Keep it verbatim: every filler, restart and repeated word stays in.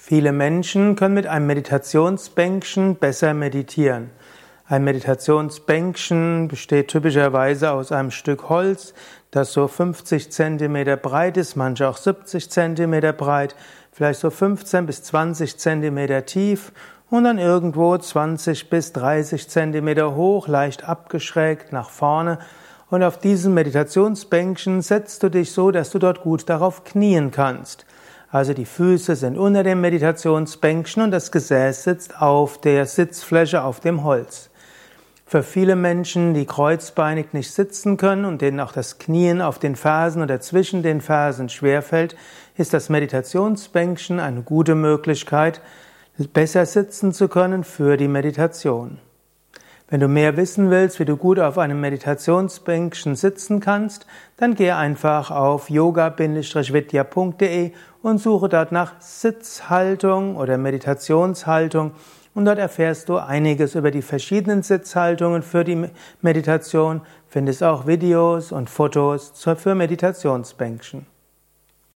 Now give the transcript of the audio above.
Viele Menschen können mit einem Meditationsbänkchen besser meditieren. Ein Meditationsbänkchen besteht typischerweise aus einem Stück Holz, das so fünfzig Zentimeter breit ist, manche auch siebzig Zentimeter breit, vielleicht so fünfzehn bis zwanzig Zentimeter tief und dann irgendwo zwanzig bis dreißig Zentimeter hoch, leicht abgeschrägt nach vorne. Und auf diesem Meditationsbänkchen setzt du dich so, dass du dort gut darauf knien kannst. Also die Füße sind unter dem Meditationsbänkchen und das Gesäß sitzt auf der Sitzfläche auf dem Holz. Für viele Menschen, die kreuzbeinig nicht sitzen können und denen auch das Knien auf den Fersen oder zwischen den Fersen schwerfällt, ist das Meditationsbänkchen eine gute Möglichkeit, besser sitzen zu können für die Meditation. Wenn du mehr wissen willst, wie du gut auf einem Meditationsbänkchen sitzen kannst, dann geh einfach auf yoga Bindestrich vidya Punkt de und suche dort nach Sitzhaltung oder Meditationshaltung und dort erfährst du einiges über die verschiedenen Sitzhaltungen für die Meditation, findest auch Videos und Fotos für Meditationsbänkchen.